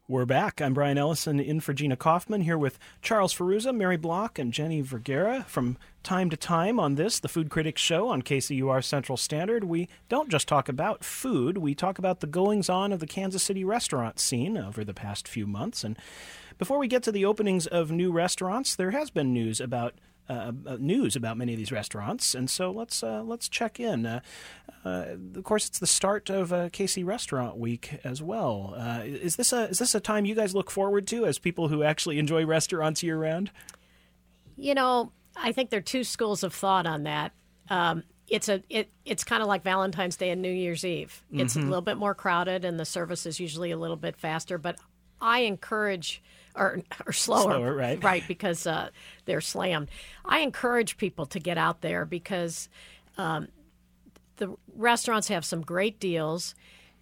We're back. I'm Brian Ellison in for Gina Kaufman, here with Charles Ferruzza, Mary Block, and Jenny Vergara. From time to time on this, the Food Critics Show on KCUR Central Standard, we don't just talk about food, we talk about the goings-on of the Kansas City restaurant scene over the past few months. And before we get to the openings of new restaurants, there has been news about many of these restaurants, and so let's check in. Of course, it's the start of KC Restaurant Week as well. Is this a time you guys look forward to as people who actually enjoy restaurants year round? You know, I think there are two schools of thought on that. It's kind of like Valentine's Day and New Year's Eve. It's a little bit more crowded, and the service is usually a little bit faster. But I encourage. Or slower, right? Because they're slammed. I encourage people to get out there because the restaurants have some great deals.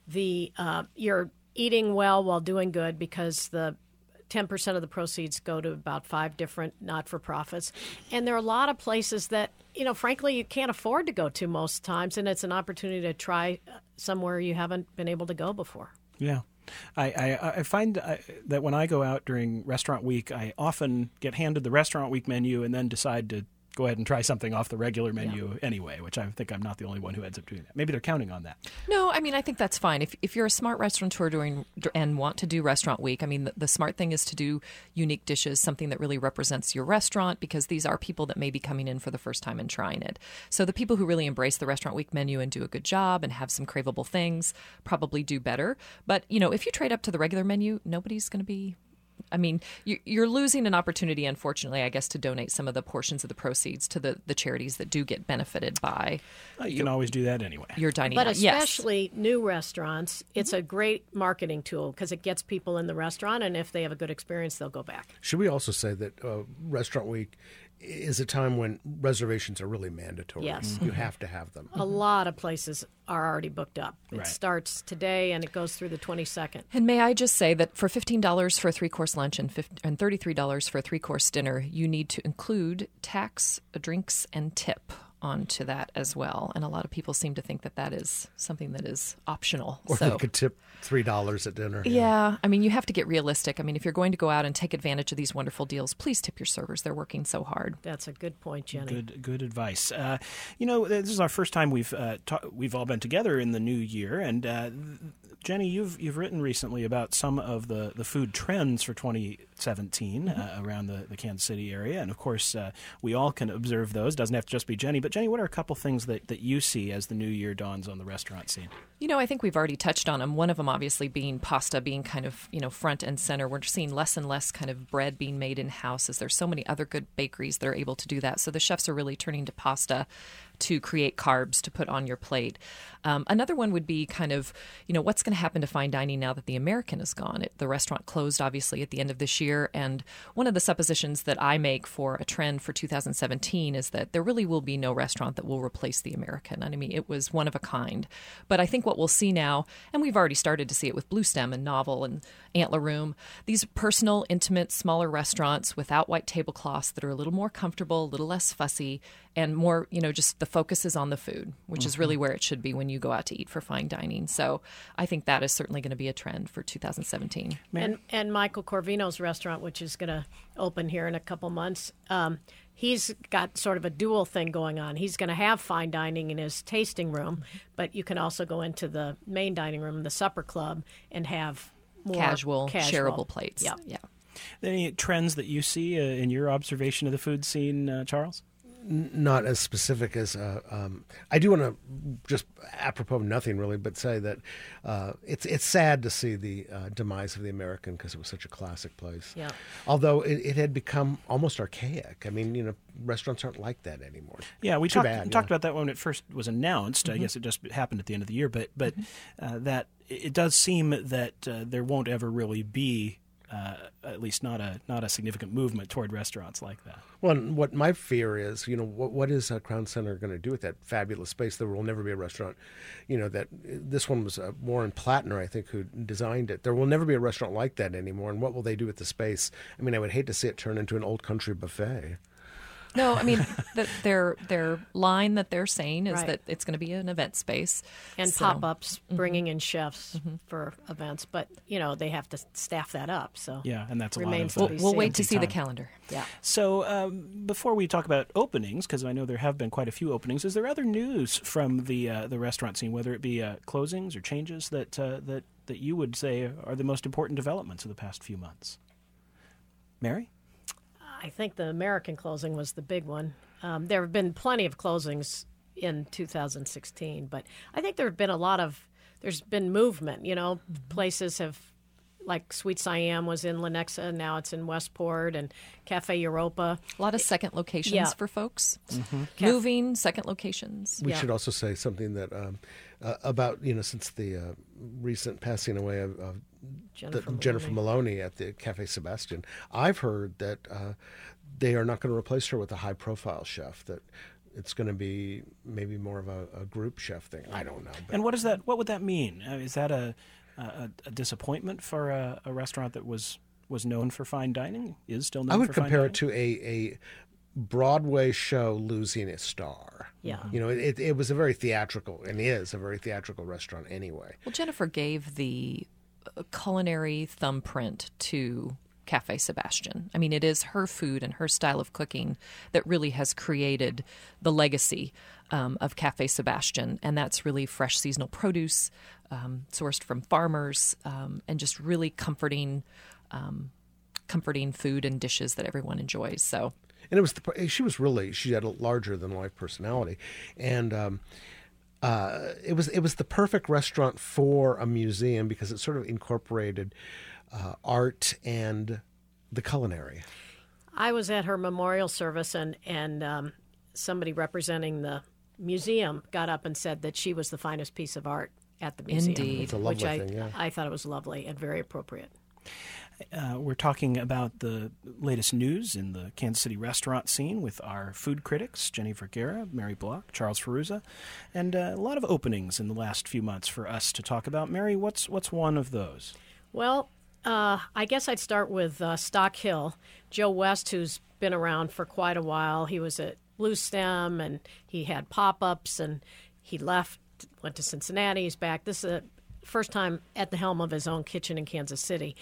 You're eating well while doing good because the 10% of the proceeds go to about 5 different not-for-profits. And there are a lot of places that, frankly, you can't afford to go to most times, and it's an opportunity to try somewhere you haven't been able to go before. Yeah. I find that when I go out during Restaurant Week, I often get handed the Restaurant Week menu and then decide to go ahead and try something off the regular menu anyway, which I think I'm not the only one who ends up doing that. Maybe they're counting on that. No, I mean, I think that's fine. If you're a smart restaurateur and want to do Restaurant Week, I mean, the smart thing is to do unique dishes, something that really represents your restaurant, because these are people that may be coming in for the first time and trying it. So the people who really embrace the Restaurant Week menu and do a good job and have some craveable things probably do better. But, if you trade up to the regular menu, nobody's going to be... I mean, you're losing an opportunity, unfortunately, I guess, to donate some of the portions of the proceeds to the charities that do get benefited by. You can always do that anyway. Your dining But out. especially new restaurants, it's a great marketing tool because it gets people in the restaurant, and if they have a good experience, they'll go back. Should we also say that Restaurant Week is a time when reservations are really mandatory? Yes. You have to have them. A lot of places are already booked up. It Right. starts today, and it goes through the 22nd. And may I just say that for $15 for a 3-course lunch and $33 for a 3-course dinner, you need to include tax, drinks, and tip onto that as well. And a lot of people seem to think that that is something that is optional. Or they could tip $3 at dinner. Yeah. I mean, you have to get realistic. I mean, if you're going to go out and take advantage of these wonderful deals, please tip your servers. They're working so hard. That's a good point, Jenny. Good advice. This is our first time we've all been together in the new year, and Jenny, you've written recently about some of the food trends for 2017 around the Kansas City area, and of course we all can observe those. Doesn't have to just be Jenny, but Jenny, what are a couple things that you see as the new year dawns on the restaurant scene? I think we've already touched on them. One of them obviously being pasta being kind of, front and center. We're seeing less and less kind of bread being made in-house as there's so many other good bakeries that are able to do that. So the chefs are really turning to pasta to create carbs to put on your plate. Another one would be kind of, what's going to happen to fine dining now that the American is gone? The restaurant closed, obviously, at the end of this year. And one of the suppositions that I make for a trend for 2017 is that there really will be no restaurant that will replace the American. And I mean, it was one of a kind. But I think what we'll see now, and we've already started to see it with Blue Stem and Novel and Antler Room, these personal, intimate, smaller restaurants without white tablecloths that are a little more comfortable, a little less fussy, and more, just the focus is on the food, which is really where it should be when you go out to eat for fine dining. So I think that is certainly going to be a trend for 2017. And Michael Corvino's restaurant, which is going to open here in a couple months, he's got sort of a dual thing going on. He's going to have fine dining in his tasting room, but you can also go into the main dining room, the supper club, and have more casual. Shareable plates. Yeah. Any trends that you see in your observation of the food scene, Charles? Not as specific as I do want to just apropos of nothing really, but say that it's sad to see the demise of the American because it was such a classic place. Yeah. Although it had become almost archaic. I mean, restaurants aren't like that anymore. Yeah, we talked about that when it first was announced. I guess it just happened at the end of the year, but that it does seem that there won't ever really be. At least not a significant movement toward restaurants like that. Well, what my fear is, what is Crown Center going to do with that fabulous space? There will never be a restaurant, that this one was Warren Plattner, I think, who designed it. There will never be a restaurant like that anymore. And what will they do with the space? I mean, I would hate to see it turn into an old country buffet. No, I mean, their line that they're saying is Right. that it's going to be an event space. And So- pop-ups, bringing in chefs for events. But, they have to staff that up. So Yeah, and that's a Remains lot to of be We'll seen. wait to see the time. calendar. yeah. So before we talk about openings, because I know there have been quite a few openings, is there other news from the restaurant scene, whether it be closings or changes that you would say are the most important developments of the past few months? Mary? I think the American closing was the big one. There have been plenty of closings in 2016, but I think there's been movement. Places have, like Sweet Siam was in Lenexa, now it's in Westport, and Cafe Europa. A lot of second locations Yeah. for folks. Moving, second locations. We Yeah. should also say something that about since the recent passing away of Jennifer Maloney at the Cafe Sebastian, I've heard that they are not going to replace her with a high-profile chef. That it's going to be maybe more of a group chef thing. I don't know. But And what would that mean? Is that a disappointment for a restaurant that was known for fine dining? Is still known I would for fine compare dining? it to a Broadway show losing its star. Yeah. It was a very theatrical, and is a very theatrical restaurant anyway. Well, Jennifer gave the culinary thumbprint to Cafe Sebastian. I mean, it is her food and her style of cooking that really has created the legacy of Cafe Sebastian, and that's really fresh seasonal produce sourced from farmers, and just really comforting food and dishes that everyone enjoys. So, And it was she had a larger than life personality, and it was the perfect restaurant for a museum because it sort of incorporated art and the culinary. I was at her memorial service, and somebody representing the museum got up and said that she was the finest piece of art at the museum. Indeed. It's a lovely which thing, yeah. I thought it was lovely and very appropriate. We're talking about the latest news in the Kansas City restaurant scene with our food critics, Jenny Vergara, Mary Block, Charles Ferruza, and a lot of openings in the last few months for us to talk about. Mary, what's one of those? Well, I guess I'd start with Stock Hill. Joe West, who's been around for quite a while, he was at Blue Stem, and he had pop-ups, and he left, went to Cincinnati, he's back. This is the first time at the helm of his own kitchen in Kansas City.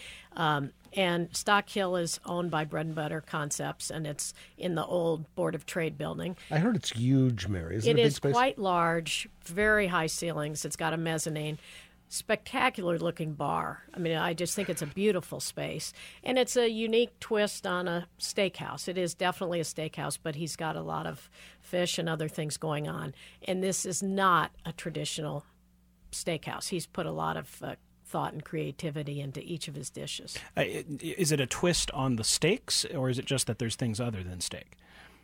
And Stock Hill is owned by Bread and Butter Concepts, and it's in the old Board of Trade building. I heard it's huge, Mary. Is it a It big is space? quite large, very high ceilings. It's got a mezzanine. Spectacular looking bar. I mean, I just think it's a beautiful space. And it's a unique twist on a steakhouse. It is definitely a steakhouse, but he's got a lot of fish and other things going on. And this is not a traditional steakhouse. He's put a lot of thought and creativity into each of his dishes. Is it a twist on the steaks, or is it just that there's things other than steak?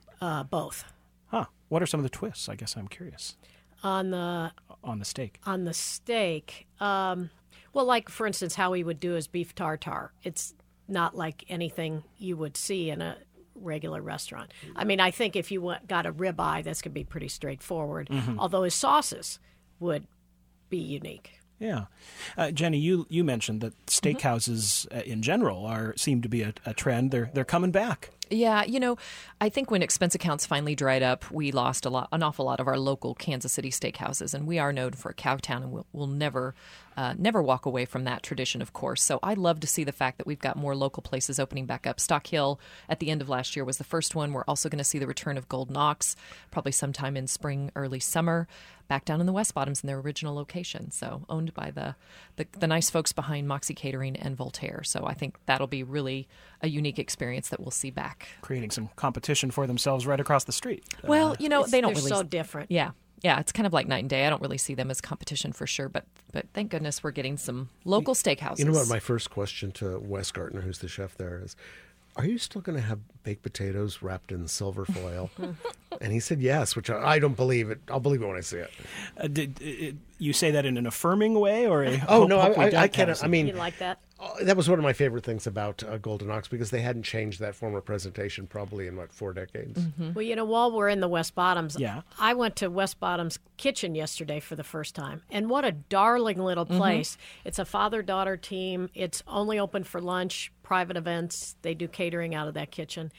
Both. Huh. What are some of the twists? I guess I'm curious. On the steak. On the steak, well, like, for instance, how he would do his beef tartare. It's not like anything you would see in a regular restaurant. I mean, I think if you got a ribeye, that's going to be pretty straightforward, although his sauces would be unique. Yeah. Jenny, you mentioned that steakhouses in general seem to be a trend. They're coming back. yeah, I think when expense accounts finally dried up, we lost an awful lot of our local Kansas City steakhouses, and we are known for a cow town, and we'll never walk away from that tradition, of course. So I love to see the fact that we've got more local places opening back up. Stock Hill at the end of last year was the first one. We're also going to see the return of Golden Ox, probably sometime in spring, early summer, back down in the West Bottoms in their original location. So owned by the nice folks behind Moxie Catering and Voltaire. So I think that'll be really a unique experience that we'll see back. Creating some competition for themselves right across the street. Well, they don't They're really. so different. Yeah. Yeah, it's kind of like night and day. I don't really see them as competition for sure, but thank goodness we're getting some local steakhouses. You know what? My first question to Wes Gartner, who's the chef there, is, are you still going to have baked potatoes wrapped in silver foil? And he said yes, which I don't believe it. I'll believe it when I see it. Did you say that in an affirming way, or a Oh, hope- no, hope we I don't can't. have I mean, You like that? that was one of my favorite things about Golden Ox, because they hadn't changed that form of presentation probably in, 4 decades? Well, while we're in the West Bottoms, Yeah. I went to West Bottoms Kitchen yesterday for the first time. And what a darling little place. It's a father-daughter team. It's only open for lunch, private events. They do catering out of that kitchen.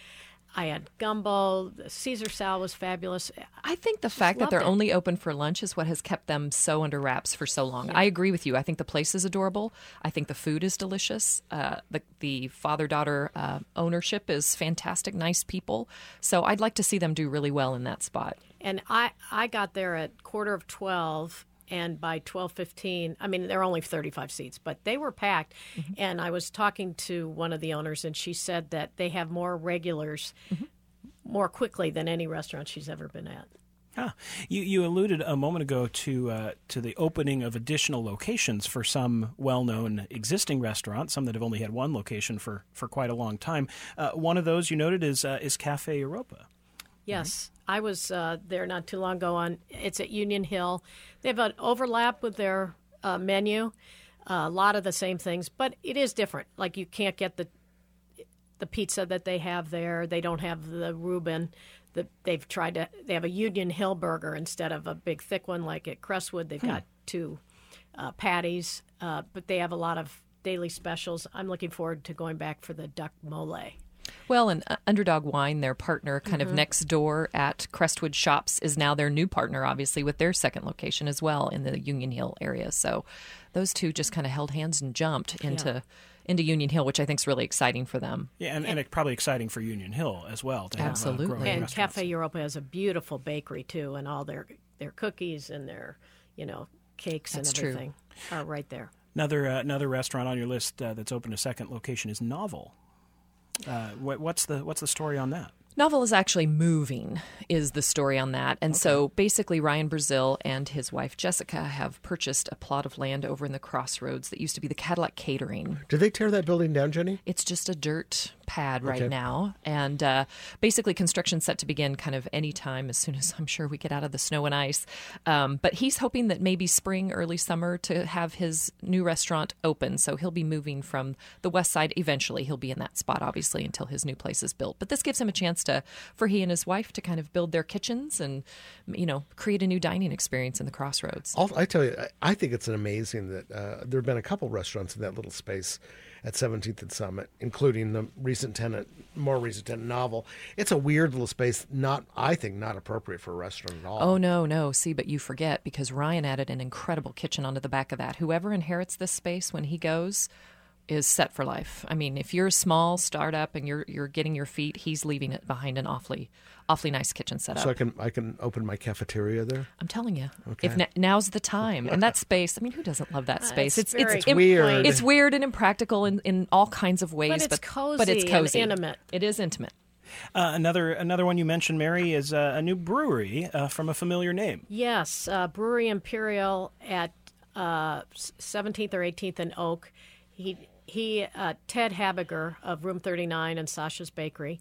I had gumbo. The Caesar salad was fabulous. I think the fact that loved they're it. only open for lunch is what has kept them so under wraps for so long. I agree with you. I think the place is adorable. I think the food is delicious. The father-daughter ownership is fantastic, nice people. So I'd like to see them do really well in that spot. And I got there at 11:45, and by 12:15, I mean, there are only 35 seats, but they were packed. Mm-hmm. And I was talking to one of the owners, and she said that they have more regulars more quickly than any restaurant she's ever been at. Huh. You alluded a moment ago to the opening of additional locations for some well-known existing restaurants, some that have only had one location for quite a long time. One of those you noted is Cafe Europa. Yes, I was there not too long ago. It's at Union Hill. They have an overlap with their menu, a lot of the same things, but it is different. Like you can't get the pizza that they have there. They don't have the Reuben. They have a Union Hill burger instead of a big thick one like at Crestwood. They've got two patties, but they have a lot of daily specials. I'm looking forward to going back for the duck mole. Well, and Underdog Wine, their partner kind of next door at Crestwood Shops, is now their new partner, obviously, with their second location as well in the Union Hill area. So those two just kind of held hands and jumped into Union Hill, which I think is really exciting for them. Yeah, and it's probably exciting for Union Hill as well. To Absolutely. Have, growing And restaurants. Cafe Europa has a beautiful bakery, too, and all their cookies and their, cakes That's and true. everything are right there. Another restaurant on your list that's opened a second location is Novel. What's the story on that? Novel is actually moving, is the story on that. And so basically Ryan Brazil and his wife Jessica have purchased a plot of land over in the Crossroads that used to be the Cadillac Catering. Did they tear that building down, Jenny? It's just a dirt pad right Okay. now. And basically construction set to begin kind of any time as soon as I'm sure we get out of the snow and ice. But he's hoping that maybe spring, early summer to have his new restaurant open. So he'll be moving from the west side. Eventually he'll be in that spot, obviously, until his new place is built. But this gives him a chance for he and his wife to kind of build their kitchens and, create a new dining experience in the Crossroads. I tell you, I think it's amazing that there have been a couple restaurants in that little space at 17th and Summit, including the more recent tenant, Novel. It's a weird little space, I think not appropriate for a restaurant at all. Oh, no. See, but you forget because Ryan added an incredible kitchen onto the back of that. Whoever inherits this space when he goes is set for life. I mean, if you're a small startup and you're getting your feet, he's leaving it behind an awfully nice kitchen setup. So I can open my cafeteria there? I'm telling you, Okay. if now's the time. And that space, I mean, who doesn't love that space? It's very weird. quaint. It's weird and impractical in all kinds of ways, But it's cozy and intimate. It is intimate. Another one you mentioned, Mary, is a new brewery from a familiar name. Yes, Brewery Imperial at 17th or 18th and Oak. Ted Habiger of Room 39 and Sasha's Bakery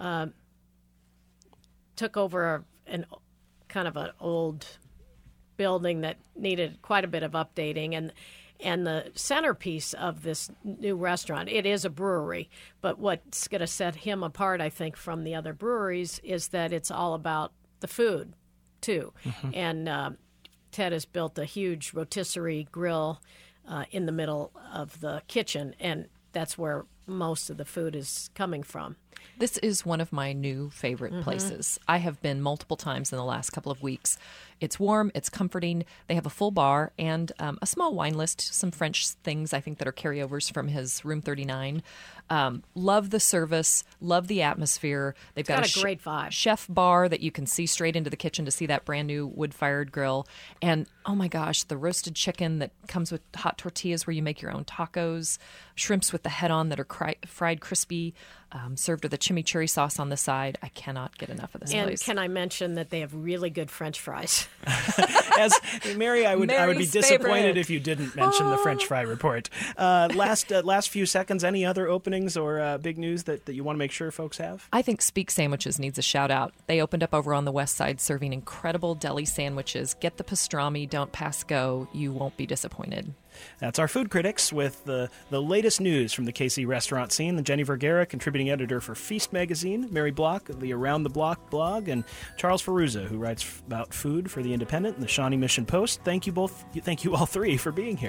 took over an old building that needed quite a bit of updating, and the centerpiece of this new restaurant, it is a brewery, but what's going to set him apart, I think, from the other breweries is that it's all about the food, too. Mm-hmm. And Ted has built a huge rotisserie grill in the middle of the kitchen, and that's where most of the food is coming from. This is one of my new favorite places. I have been multiple times in the last couple of weeks. It's warm, it's comforting. They have a full bar and a small wine list, some French things I think that are carryovers from his Room 39. Love the service, love the atmosphere. They've got a great vibe. Chef bar that you can see straight into the kitchen to see that brand new wood-fired grill. And oh my gosh, the roasted chicken that comes with hot tortillas where you make your own tacos, shrimps with the head on that are fried crispy, served with a chimichurri sauce on the side. I cannot get enough of this And place. can I mention that they have really good French fries? As Mary, I would be Mary's disappointed favorite. if you didn't mention the French fry report. Last few seconds, any other openings or big news that you want to make sure folks have? I think Speak Sandwiches needs a shout out. They opened up over on the west side serving incredible deli sandwiches. Get the pastrami, don't pass go. You won't be disappointed. That's our Food Critics with the latest news from the KC restaurant scene. Jenny Vergara, contributing editor for Feast magazine, Mary Block of the Around the Block blog, and Charles Ferruzza, who writes about food for The Independent and the Shawnee Mission Post. Thank you all three for being here.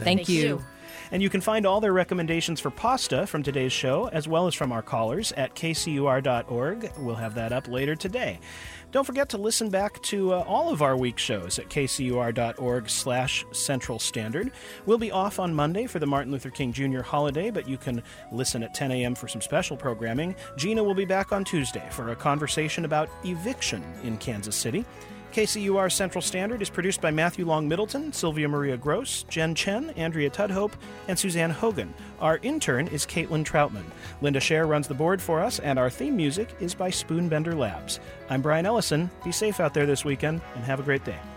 Thank you. And you can find all their recommendations for pasta from today's show, as well as from our callers, at kcur.org. We'll have that up later today. Don't forget to listen back to all of our week shows at kcur.org/Central Standard. We'll be off on Monday for the Martin Luther King Jr. holiday, but you can listen at 10 a.m. for some special programming. Gina will be back on Tuesday for a conversation about eviction in Kansas City. KCUR Central Standard is produced by Matthew Long Middleton, Sylvia Maria Gross, Jen Chen, Andrea Tudhope, and Suzanne Hogan. Our intern is Caitlin Troutman. Linda Scher runs the board for us, and our theme music is by Spoonbender Labs. I'm Brian Ellison. Be safe out there this weekend, and have a great day.